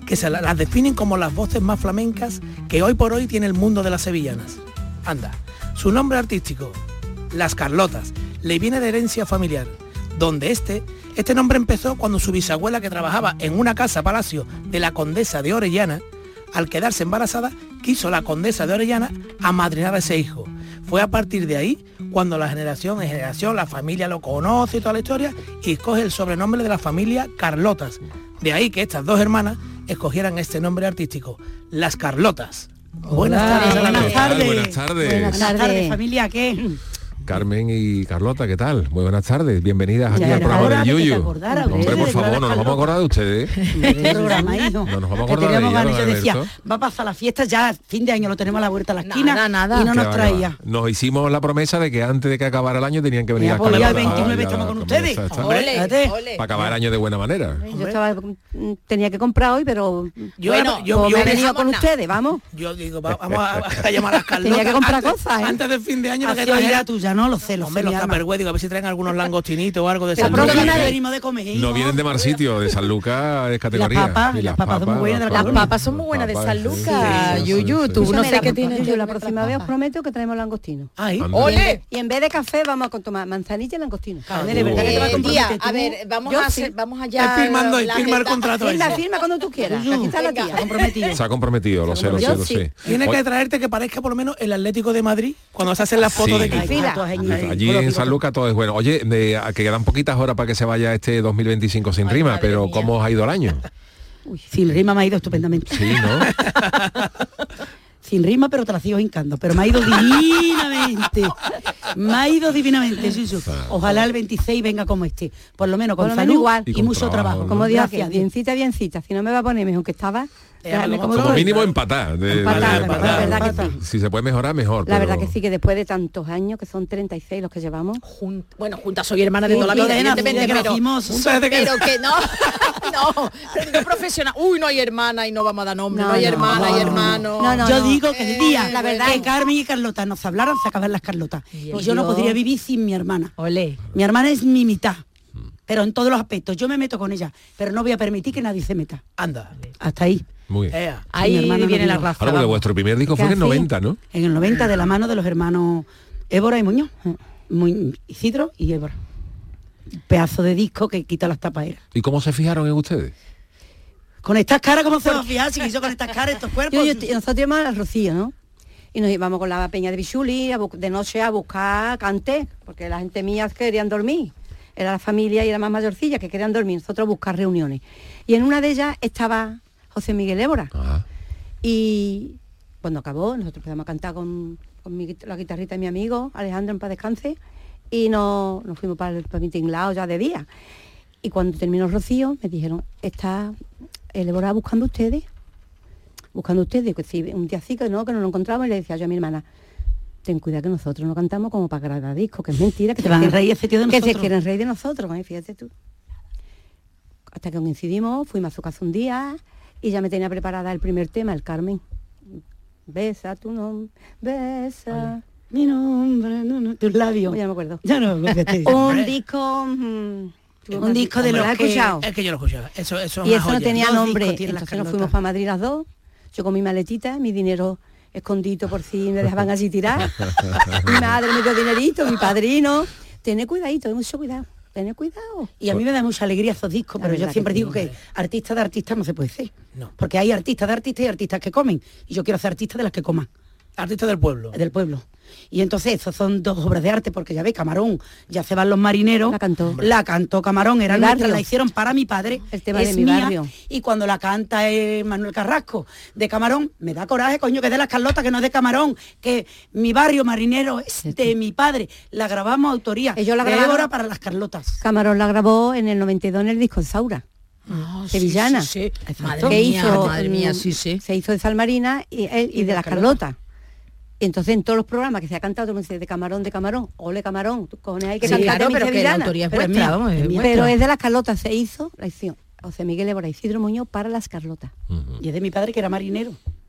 que se la- las definen como las voces más flamencas que hoy por hoy tiene el mundo de las sevillanas. Anda, su nombre artístico, Las Carlotas, le viene de herencia familiar, donde este, este nombre empezó cuando su bisabuela, que trabajaba en una casa palacio de la condesa de Orellana, al quedarse embarazada, quiso la condesa de Orellana amadrinar a ese hijo. Fue a partir de ahí cuando la generación en generación, la familia lo conoce y toda la historia, y escoge el sobrenombre de la familia Carlotas. De ahí que estas dos hermanas escogieran este nombre artístico, Las Carlotas. Buenas tardes. a la Buenas vez. tardes. Buenas tardes. Buenas tardes, familia, ¿qué? Carmen y Carlota, ¿qué tal? Muy buenas tardes, bienvenidas aquí Ya al era programa hora del de que te Yuyu. acordara, Hombre, ustedes, por de favor, las no nos vamos a acordar de ustedes. ¿Qué programa, hijo? No nos vamos a Que acordar de teníamos ella, ganas, ¿no? yo decía, Alberto. va a pasar la fiesta, ya fin de año lo tenemos a la vuelta a la esquina Nada, nada. y no Que nos va, que traía. va. Nos hicimos la promesa de que antes de que acabara el año tenían que venir Ya, a pues, ya el Carlota. veintinueve Ya, estamos con como ustedes. esa- esa- Ole, Fíjate, ole. para acabar el año de buena manera. Yo estaba, tenía que comprar hoy, pero Yo- bueno, yo- pues yo- me he venido con dejamos ustedes, vamos. Yo digo, va- vamos a, a llamar a las Carlotas. Tenía que comprar antes, cosas, ¿eh? Antes del fin de año, para Ha que sido idea trajera tuya, no lo sé, lo Hombre, sé, los mi alma. tupperware, digo, a ver si traen algunos langostinitos o algo de La San próxima Lucas. vez venimos de comer, hijo. No vienen de mal sitio, de San Lucas es categoría. papas, Y las papas son muy buenas de la Las Colonia. papas son muy buenas de papas, San sí, Lucas. sí, sí, Yuyu, sí. tú no Escúchame, sé la- qué tienes. yo la próxima vez os prometo que traemos langostino. Ahí. Anda. ¡Ole! Y en vez de café vamos a tomar manzanilla y langostino. Carmen, ¿de verdad que te vas a Eh, comprometer tía, tú? a ver, vamos Yo a sí. hacer, vamos allá. Es firmando ahí, la firma el agenda. contrato Firma, ese. firma cuando tú quieras. Yuyu, Aquí está la venga, tía. comprometido. Se ha comprometido, lo sé, lo sé, Yo lo sí. sé. Tiene Oye, que traerte que parezca por lo menos el Atlético de Madrid cuando se hacen las fotos Sí. de equipo. Fila. allí en San Lucas todo es bueno. Oye, de- a que quedan poquitas horas para que se vaya este dos mil veinticinco sin Ay, rima, madre pero mía. ¿cómo os ha ido el año? Uy, sin rima me ha ido estupendamente. Sí, ¿no? Sin rima, pero te la sigo hincando. Pero me ha ido divinamente. Me ha ido divinamente, Yuyu. Ojalá el veintiséis venga como este. Por lo menos con Por lo menos salud igual. y, Y con mucho trabajo, trabajo. ¿no? Como digo, Gracias, que Dios. biencita, biencita. Si no me va a poner mejor que estaba, déjame como Como Como estoy. mínimo empatar. de- de- Empatar, de- la empatar. verdad que sí. Si se puede mejorar, mejor. La pero- verdad que sí, que después de tantos años, que son treinta y seis los que llevamos, Jun- bueno, juntas soy hermana de Sí, toda la vida, lo de nacer, evidentemente, que pero, nacimos, juntas desde que- pero que no, no, pero no profesional. Uy, no hay hermana y no vamos a dar nombre, no, No, hay no, hermana, no, hay no, hermano. no, no. Yo digo que el día la verdad. que Carmen y Carlota nos hablaran, se acaban las Carlotas. Y Pues yo no yo- podría vivir sin mi hermana. Ole. Mi hermana es mi mitad, pero en todos los aspectos. Yo me meto con ella, pero no voy a permitir que nadie se meta. Anda. Hasta ahí. Muy bien. Ea. Ahí Mi hermana no viene la digo. raza. Ahora, porque vamos. vuestro primer disco ¿Qué fue en el hacéis? noventa, ¿no? En el noventa, de la mano de los hermanos Évora y Muñoz. Muy, Isidro y Évora. Pedazo de disco que quita las tapaderas. ¿Y cómo se fijaron en ustedes? Con estas caras, ¿cómo se va a fijar? Si yo con estas caras, estos cuerpos. Yo, yo- nosotros íbamos al Rocío, ¿no? Y nos íbamos con la peña de Bichuli a bu- de noche a buscar cante, porque la gente mía querían dormir. Era la familia y era más mayorcilla que querían dormir, nosotros buscar reuniones. Y en una de ellas estaba José Miguel Évora. Ajá. Y cuando acabó, nosotros empezamos a cantar con, con mi guit- la guitarrita de mi amigo, Alejandro, en paz descanse, y no, nos fuimos para el, para mi tinglao ya de día. Y cuando terminó el Rocío, me dijeron, está el Évora buscando ustedes, buscando ustedes, que si un día sí, que no, que no lo encontramos, y le decía yo a mi hermana, ten cuidado que nosotros no cantamos como para grabar discos, que es mentira, que Te van a quieren- reír ese tío de que se nosotros. quieren reír de nosotros, ¿eh? Fíjate tú. Hasta que coincidimos, fuimos a su casa un día y ya me tenía preparada el primer tema, el Carmen. Besa tu nombre, besa. Mi nombre, no, no, tus labios. Ya no me acuerdo. Ya no, lo que te digo. Un Hombre. disco... mm, Un disco de ¿lo los has que- escuchado? Es que yo lo escuchaba. Eso, eso es Y una eso no joya. tenía Dos nombre. discos tienen las Entonces nos Carlotas. fuimos para Madrid las dos. Yo con mi maletita, mi dinero escondido por si me dejaban allí tirar. Mi madre me dio dinerito, mi padrino. Tené cuidadito, mucho cuidado. Tené cuidado. Y a mí me da mucha alegría esos discos, La pero yo verdad siempre que sí, digo que hombre. artista de artista no se puede ser. No. Porque hay artistas de artistas y artistas que comen. Y yo quiero ser artista de las que coman. Artista del pueblo. Del pueblo. Y entonces, esas son dos obras de arte, porque ya ves, Camarón, ya se van los marineros. La cantó. La cantó Camarón, era Mi nuestra, barrio. la hicieron para mi padre. El tema es de mi mía, barrio. Y cuando la canta eh, Manuel Carrasco de Camarón, me da coraje, coño, que es de las Carlotas, que no es de Camarón, que mi barrio marinero es de mi padre. La grabamos autoría. Ellos la de grabaron- Évora para las Carlotas. Camarón la grabó en el noventa y dos en el disco Saura. Ah, sí, Sevillana. sí, sí. Exacto. Madre que mía, hizo, madre mía, mm, sí, sí. se hizo de Salmarina y, él- y de las Carlotas. Y entonces en todos los programas que se ha cantado, todo el mundo dice de Camarón, de Camarón, ole Camarón, tú cojones hay que Sí, cantar claro, mi pero que la sevillana. autoría es Pero es vuestra, mía, vamos, es es mía. vuestra. Pero es de las Carlotas, se hizo la acción. José Miguel Évora y Isidro Muñoz para las Carlotas. Y es de mi padre, que era marinero.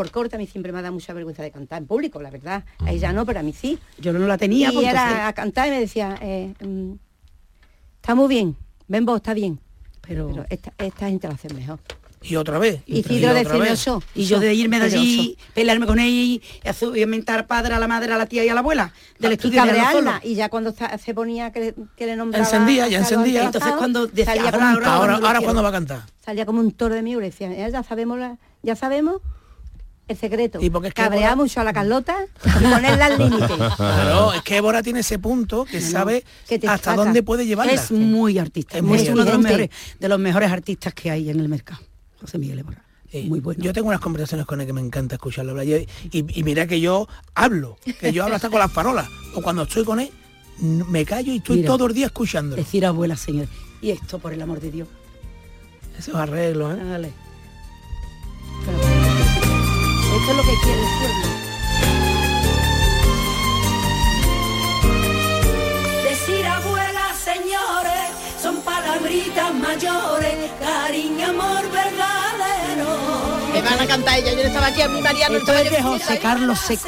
por corta, a mí siempre me ha dado mucha vergüenza de cantar en público, la verdad. A ella no, pero a mí sí. Yo no la tenía. Y pues, era entonces- a cantar y me decía, eh, mm, está muy bien, ven vos, está bien. Pero, Pero esta, esta gente lo hace mejor. y otra vez. Y Cidro de Cinoso. Y yo de irme de allí, pelearme con ella y inventar padre a la madre, a la tía y a la abuela del estudio de cabrearla. Y ya cuando se ponía que, que le nombraba... Encendía, ya encendía. Entonces cuando decía, salía ahora, como un ahora, ahora, ahora cuando va a cantar. Salía como un toro de mí y le decía, "Eh, ya sabemos la, ya sabemos el secreto. Y porque es que cabrea Évora... mucho a la Carlota y ponerla al límite. Claro, es que Évora tiene ese punto que no, sabe que hasta saca. dónde puede llevarla. Es muy artista, es, muy es uno de los, mejores, de los mejores artistas que hay en el mercado. José Miguel Évora. Sí. Muy bueno. Yo tengo unas conversaciones con él que me encanta escucharlo hablar. Y, y, y mira que yo hablo, que yo hablo hasta con las farolas. O cuando estoy con él, me callo y estoy mira, todo el día escuchándolo. Decir abuela, señor. Y esto, por el amor de Dios. Esos arreglos, ¿eh? Dale. Esto es lo que quiere el pueblo. Decir abuela, señores, son palabritas mayores, cariño, amor verdadero. Me van a cantar ella, yo no estaba aquí, a mi Mariano. Esto es de José Carlos Seco.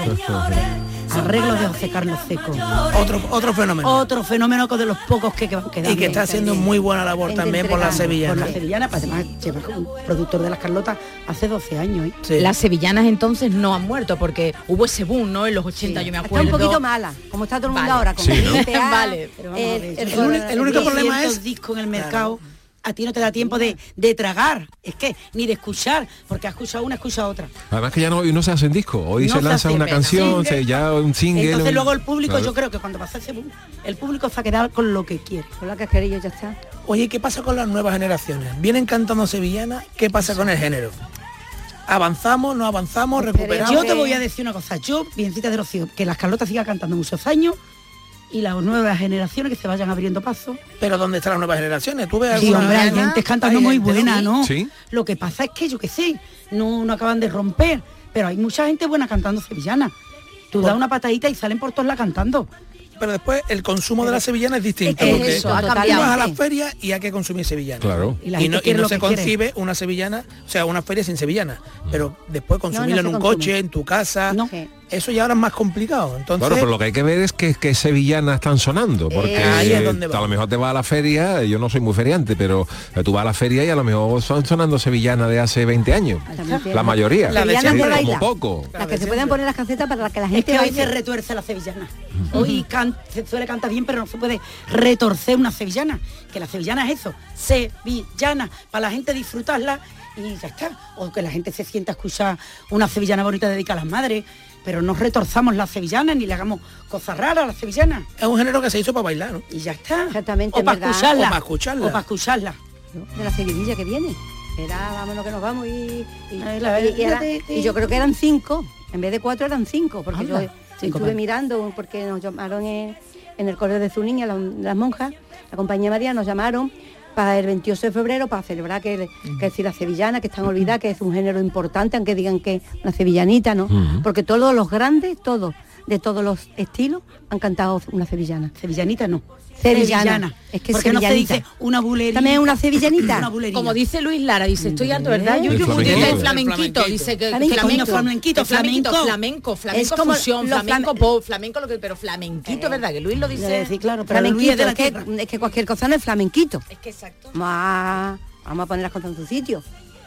Arreglos de José Carlos Seco. Otro, otro fenómeno. Otro fenómeno de los pocos que quedan. Y que está haciendo muy buena labor también por la sevillana. Por la sevillana, además lleva como productor de las Carlotas hace doce años. ¿eh? Sí. Las sevillanas entonces no han muerto porque hubo ese boom, ¿no? En los ochenta, sí. Yo me acuerdo. Está un poquito mala, como está todo el mundo vale. ahora. Como sí, ¿no? T A, vale. Pero vamos el, a ver, el, el, el, el, el único problema es discos en el mercado. Claro. A ti no te da tiempo de, de tragar, es que, ni de escuchar, porque has escuchado una, escucha otra. Además que ya no, hoy no se hacen discos, hoy no se lanza se una canción, se, ya un single. Entonces un... luego el público, claro. Yo creo que cuando pasa ese boom, el público se va a quedar con lo que quiere. Con lo que quería ya está. Oye, ¿qué pasa con las nuevas generaciones? Vienen cantando sevillanas, ¿qué pasa con el género? ¿Avanzamos, no avanzamos, recuperamos? Yo te voy a decir una cosa, yo, biencita de Rocío, que las Carlotas sigan cantando muchos años, y las nuevas generaciones que se vayan abriendo paso. Pero ¿dónde están las nuevas generaciones? ¿Tú ves sí, hombre, hay gente cantando muy buena, ¿no? ¿Sí? Lo que pasa es que, yo qué sé, no, no acaban de romper, pero hay mucha gente buena cantando sevillana. Tú por... das una patadita y salen por todos la cantando. Pero después el consumo pero, de la sevillana es distinto. Es porque eso, tú ha cambiado. vas a las ferias y hay que consumir sevillana. Claro. Y, y no, y no se concibe quiere. Una sevillana, o sea, una feria sin sevillana. Pero después consumirla no, no en un consume. Coche, en tu casa. No. Eso ya ahora es más complicado. Entonces, bueno, pero lo que hay que ver es que, que sevillanas están sonando, porque eh, ahí es donde va. A lo mejor te vas a la feria, yo no soy muy feriante, pero tú vas a la feria y a lo mejor son sonando sevillanas de hace veinte años. La mayoría. La de sí, baila. Como poco. Las que se pueden poner las casetas para que la gente es que hoy se retuerce la sevillana. Uh-huh. Hoy can, se suele cantar bien, pero no se puede retorcer una sevillana. Que la sevillana es eso, sevillana, para la gente disfrutarla y ya está. O que la gente se sienta a escuchar una sevillana bonita dedicada a las madres. Pero no retorzamos la sevillana ni le hagamos cosas raras a la sevillana. Es un género que se hizo para bailar, ¿no? Y ya está. Exactamente. O para escucharla. O para escucharla. O para escucharla. De la sevillilla que viene. Era, vámonos que nos vamos y... Y, Ay, la y, y, era, y yo creo que eran cinco. En vez de cuatro eran cinco. Porque Anda. yo cinco estuve para. mirando, porque nos llamaron en, en el Correo de Zuniña, la, las monjas, la compañía María, nos llamaron para el veintiocho de febrero, para celebrar que, que es la sevillana, que están olvidadas, que es un género importante, aunque digan que una sevillanita, ¿no? Uh-huh. Porque todos los grandes, todos, de todos los estilos, han cantado una sevillana. Sevillanita no. Sevillana. sevillana. Es que porque no se dice una bulería. También una sevillanita. Una bulería. Como dice Luis Lara, dice, estoy harto, ¿verdad? Yo, yo, flamenquito. dice flamenquito, dice que flamenco, flamenco, flamenquito, flamenco, flamenco, flamenco, como fusión, flamenco, pop, flamenco, lo que, pero flamenquito, eh, ¿verdad? Que Luis lo dice. Sí, claro, pero flamenquito, Luis de la es, que, es que cualquier cosa no es flamenquito. Es que exacto. Vamos a, vamos a poner las cosas en su sitio.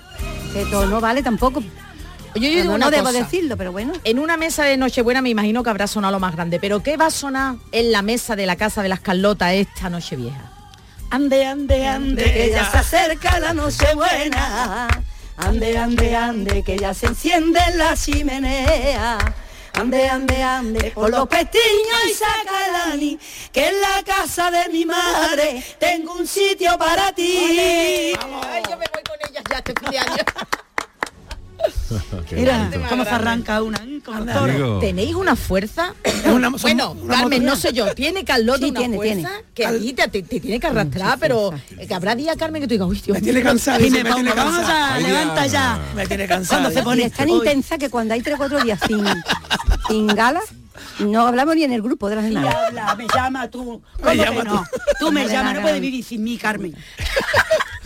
Que todo no vale tampoco. Yo, yo digo no, una no debo cosa. decirlo, pero bueno. En una mesa de Nochebuena me imagino que habrá sonado lo más grande, pero ¿qué va a sonar en la mesa de la casa de las Carlotas esta Nochevieja? Ande, ande, ande, que ya se acerca la Nochebuena. Ande, ande, ande, que ya se enciende la chimenea. Ande, ande, ande, por los pestiños y saca el ani, que en la casa de mi madre tengo un sitio para ti. Ay, yo me voy con ellas ya este fin de año. Mira cómo se arranca una, como el toro. Tenéis una fuerza. Una, bueno, una Carmen, motora. no sé yo, tiene Carlota sí, una tiene, fuerza tiene. que allí te, te, te tiene que arrastrar, pero que habrá días, Carmen, que tú digas, uy, Dios me tiene cansado. Y me pongo, vamos a, levanta ya. Me tiene cansado. Cuando se pone es tan intensa que cuando hay tres o cuatro días sin, sin gala, no hablamos ni en el grupo de las sí, hermanas. habla, me llama tú. Me llama no? tú. Tú me llamas, no puedes vivir sin mí, Carmen.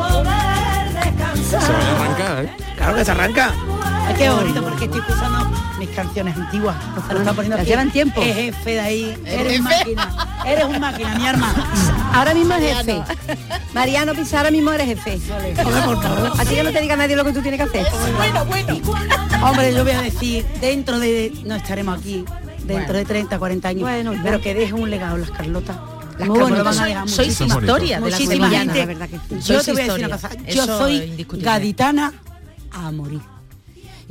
poder descansar. Se van a arrancar, ¿eh? Claro que se arranca. Es que bonito porque estoy escuchando mis canciones antiguas. O sea, no está poniendo Las aquí. llevan tiempo. Es jefe de ahí. Eres un máquina. Eres un máquina, mi arma. Ahora mismo es jefe. Mariano Pizarro, ahora mismo eres jefe. A ti que no te diga nadie lo que tú tienes que hacer. Bueno, bueno. Hombre, yo voy a decir, dentro de... No estaremos aquí, dentro Bueno. de treinta, cuarenta años. Bueno, pero ya. que deje un legado las Carlotas. Las Muy bonito, Carlotas van a sois- dejar sois muchísimo. historia de la Muchísima sevillana, gente. la verdad que sí. Yo Sois te voy a decir historia. una cosa. Eso Yo es soy indiscutible. gaditana a morir.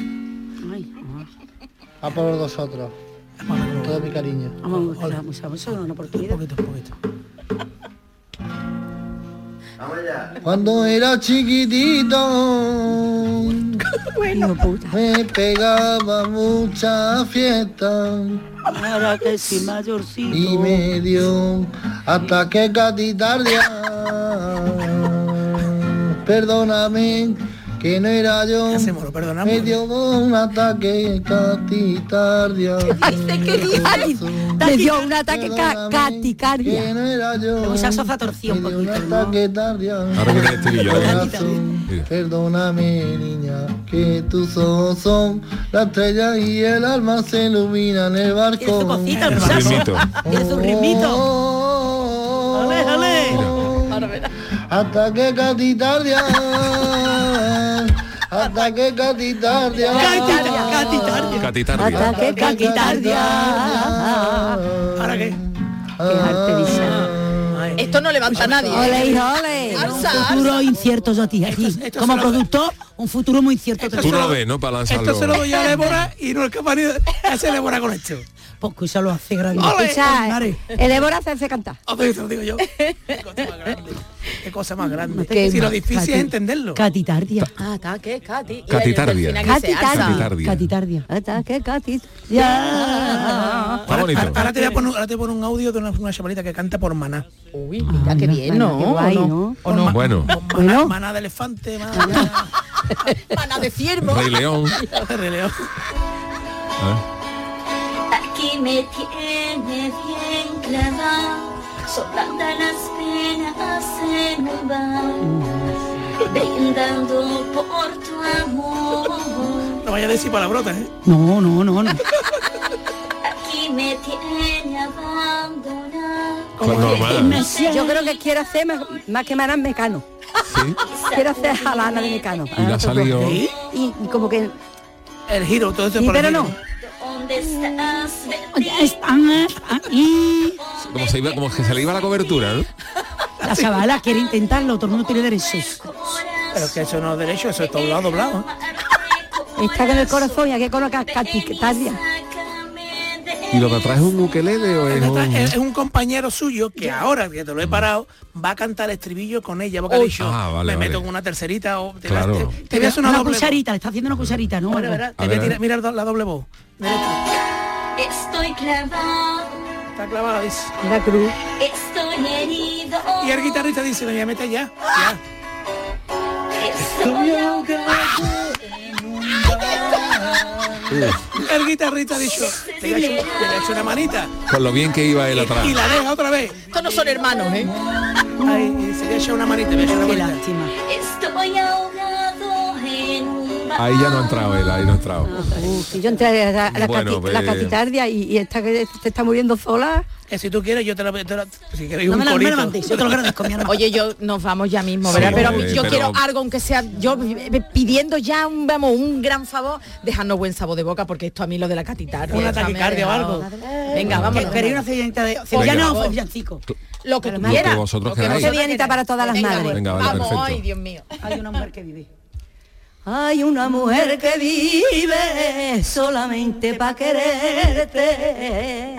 A por vosotros. todo mi cariño. Vamos, vamos, vamos, a una oportunidad. Un poquito, un poquito. Cuando era chiquitito bueno, puta. me pegaba mucha fiesta. Ahora que sí, mayorcito. Y me dio ataque catitardia. Perdóname que no era yo. Hacemos, lo perdonamos. Me dio un ataque catitardia. Me dio un ataque ca caticardia. Que no era yo. Esa sofa torció un poquito. Ataque tardia. Ahora que tiene estribillo, Corazón, perdóname, niña, que tus ojos son la estrella y el alma se ilumina en el barco. Tiene su cosita, el muchacho. Tiene su ritmito. ¡Ale, ale! Hasta que catitardia. Hasta que catitardia. Catitardia. Catitardia. Hasta que catitardia. ¿Ahora qué? Qué arte, dice. Esto no levanta a nadie. Ole, hijo, ole. Un futuro incierto yo a ti. Aquí, Esto- esto como se lo- productor, un futuro muy incierto. te Tú lo- lo ves, ¿no? Para lanzarlo. Esto se lo doy a Débora y no es capaz ni de hacer Débora con esto. Pues escucha, lo hace grande. ¡Ole! Escucha, Mare. el Débora hace cantar. Otra vez te lo digo yo. Qué cosa más grande. Qué cosa más grande. Qué Si lo más, difícil Cati. es entenderlo. Catitardia. Ah, está, ¿qué? Cati. Y Catitardia. el final que se alza. Catitardia. Catitardia. Hasta que catitardia. Está bonito. Ahora, ahora te voy a poner, ahora te voy a poner un audio de una, una chavalita que canta por Maná. Uy, mira qué bien, ¿no? Qué guay, ¿O ¿no? ¿O no? Bueno. Maná, maná de elefante, maná, Mana de ciervo. Rey León. de Rey León. Aquí me tiene bien clavado, soplando las penas en un bar, brindando por tu amor. No vaya a decir palabrotas, ¿eh? No, no, no, no. Aquí me tiene abandonado. Pues normal. Yo creo que quiero hacer más, más que Maná Mecano. Sí. Quiero hacer Jalana de Mecano. Y le ha salido. ¿Sí? Y, y como que... El giro, todo esto Sí, por el pero giro. no. ¿Dónde estás? Ya están ahí. Como se iba, como que se le iba la cobertura, ¿no? La chavala quiere intentarlo, todo el mundo tiene derechos. Pero es que eso no es derecho, eso es doblado, doblado. Está en el corazón y aquí con la catitardia. ¿Y lo que trae es un ukelele o es un...? Es, es un compañero suyo que ahora que te lo he parado va a cantar el estribillo con ella porque ha dicho Ah, vale, me vale. meto en una tercerita o te, Claro. te, te voy a hacer una, Una doble cucharita, le está haciendo una cucharita, ¿no? voz. Verá, verá, A te voy a ver, tirar- mira la doble voz. Estoy clavado, Está clavada, dice. La cruz. estoy herido. Y el guitarrista dice, me voy a meter ya. Ya. Estoy ahogado. El guitarrista ha dicho, te voy a echar- te voy a echar una manita. Con lo bien que iba él atrás. Y la deja otra vez. Estos no son hermanos, ¿eh? Ay, se le echa una manita, me echa una Qué manita. lástima. Estoy ahogado en un bar. Ahí ya no ha entrado él, ahí no ha entrado. Uf, y yo entré a la, la, Bueno, cati- la pues- catitardia y, y esta que se está muriendo sola. Eh, si tú quieres, yo te la te la- si quieres No un me la, no me la corito. mandéis, yo te lo agradezco, mi hermano. Oye, yo nos vamos ya mismo, Sí, ¿verdad? pero hombre, yo pero- quiero algo, aunque sea yo eh, pidiendo ya un, vamos, un gran favor, dejarnos buen sabor de boca, porque esto a mí lo de la catitardia. Una esta me ha taquicardia o dejado- algo. Venga, vamos. ¿Queréis una sevillana de sevillana o villancico? Lo que Lo tú que quieras. vosotros Lo que queráis. vosotros Sevianita para todas las Venga, madres. Venga, vale, vamos, perfecto. ay, Dios mío. Hay una mujer que vive. Hay una mujer que vive solamente para quererte.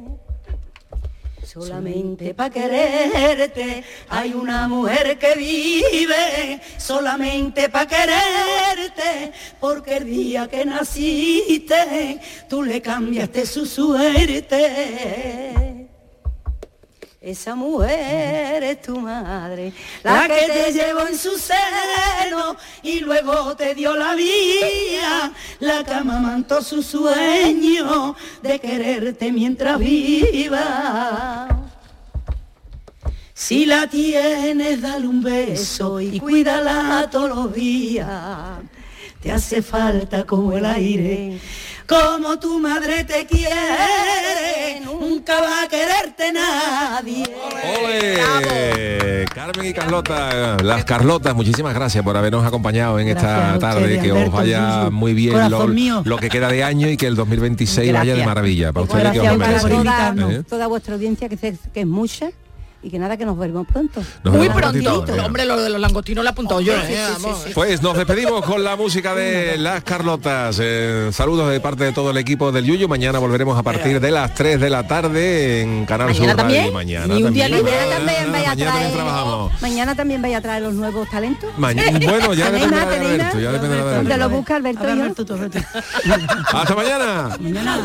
Solamente para quererte. Hay una mujer que vive solamente para quererte. Porque el día que naciste, tú le cambiaste su suerte. Esa mujer es tu madre, la que te llevó en su seno y luego te dio la vida, la que amamantó su sueño de quererte mientras viva. Si la tienes, dale un beso y cuídala todos los días. Te hace falta como el aire, como tu madre te quiere, nunca va a quererte nadie. ¡Ole! Carmen y Carlota, las Carlotas, muchísimas gracias por habernos acompañado en esta Gracias a tarde, ustedes, que os Alberto, vaya Yuyu. muy bien Corazón lo, mío. lo que queda de año y que el dos mil veintiséis vaya de Gracias. maravilla. Para ustedes que os Gracias lo a ustedes por merecen. invitarnos. ¿Eh? Toda vuestra audiencia, que, se- que es mucha, y que nada, que nos vemos pronto. Nos Muy vemos prontito. prontito. Hombre, lo de los langostinos lo he apuntado yo. Sí, ¿eh? sí, sí, Vamos. sí, sí. Pues nos despedimos con la música de Las Carlotas. Eh, saludos de parte de todo el equipo del Yuyu. Mañana volveremos a partir de las tres de la tarde en Canal ¿Mañana Sur también? Radio. Mañana Ni un día también. libre. Mañana también vaya a Mañana también traer, trabajamos. mañana también vaya a traer los nuevos talentos. Mañana, bueno, ya ¿Tenéis dependerá más, de tenéis Alberto. Ya más? dependerá de Te Alberto. lo busca Alberto y yo. Tú, tú, tú. Hasta mañana. Mañana.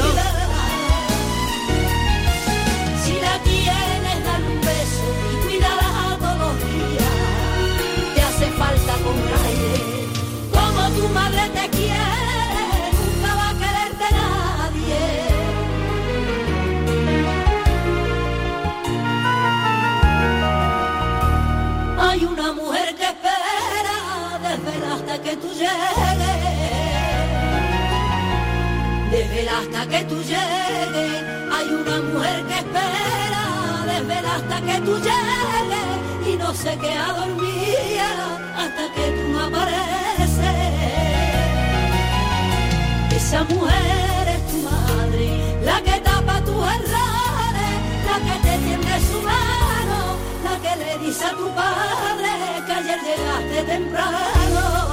Si la tienes, dale un beso y cuídala todos los días. Te hace falta comprar aire, como tu madre te quiere, nunca va a quererte nadie. Hay una mujer que espera desde hasta que tú llegues. Desde hasta que tú llegues, hay una mujer que espera, desde hasta que tú llegues, y no se queda dormida hasta que tú no apareces. Esa mujer es tu madre, la que tapa tus errores, la que te tiende su mano, la que le dice a tu padre que ayer llegaste temprano.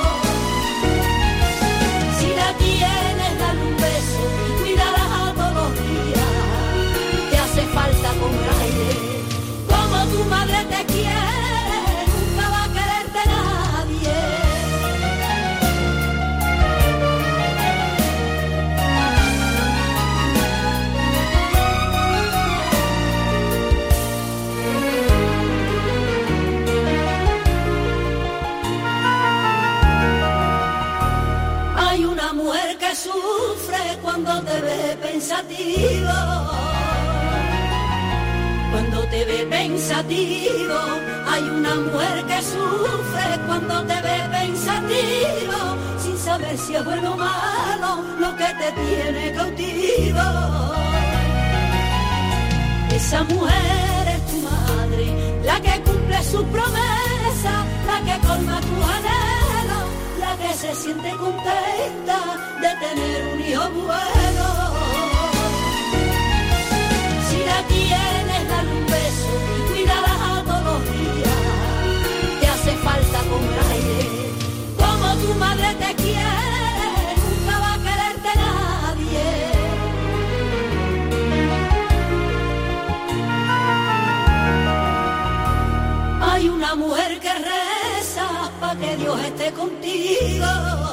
Si la tienes, dale un beso y cuídala todos los días. Te hace falta comprar aire, como tu madre te quiere, nunca va a quererte nadie. Hay una mujer que sufre cuando te ve pensativo, cuando te ve pensativo. Hay una mujer que sufre cuando te ve pensativo, sin saber si es bueno o malo lo que te tiene cautivo. Esa mujer es tu madre, la que cumple sus promesas, la que colma tu anhelo, la que se siente contenta de tener un hijo bueno. Si la tienes, dale un beso y cuídala todos los días. Te hace falta comprar aire, como tu madre te quiere, nunca va a quererte nadie. Hay una mujer que reza pa' que Dios esté contigo,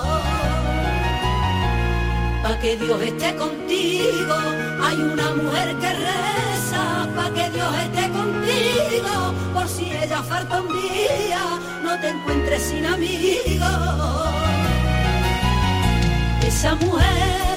pa' que Dios esté contigo. Hay una mujer que reza pa' que Dios esté contigo, por si ella falta un día, no te encuentres sin amigos. Esa mujer